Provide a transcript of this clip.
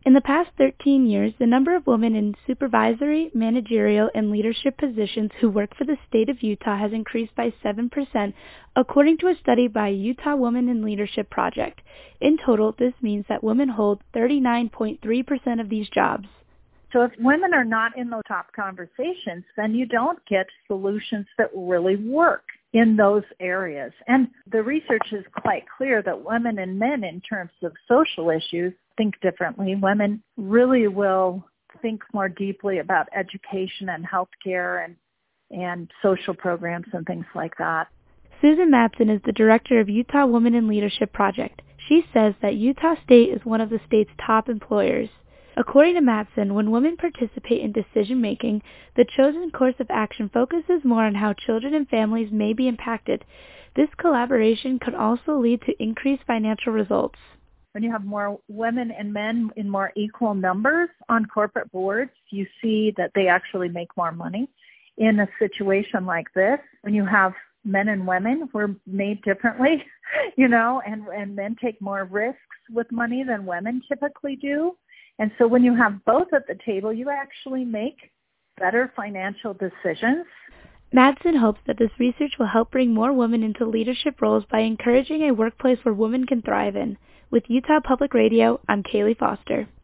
In the past 13 years, the number of women in supervisory, managerial, and leadership positions who work for the state of Utah has increased by 7%, according to a study by Utah Women in Leadership Project. In total, this means that women hold 39.3% of these jobs. So if women are not in those top conversations, then you don't get solutions that really work in those areas. And the research is quite clear that women and men, in terms of social issues, think differently. Women really will think more deeply about education and healthcare and social programs and things like that. Susan Matson is the director of Utah Women in Leadership Project. She says that Utah State is one of the state's top employers. According to Matson, when women participate in decision-making, the chosen course of action focuses more on how children and families may be impacted. This collaboration could also lead to increased financial results. When you have more women and men in more equal numbers on corporate boards, you see that they actually make more money. In a situation like this, when you have men and women, we're made differently, and men take more risks with money than women typically do. And so when you have both at the table, you actually make better financial decisions. Madsen hopes that this research will help bring more women into leadership roles by encouraging a workplace where women can thrive in. With Utah Public Radio, I'm Kaylee Foster.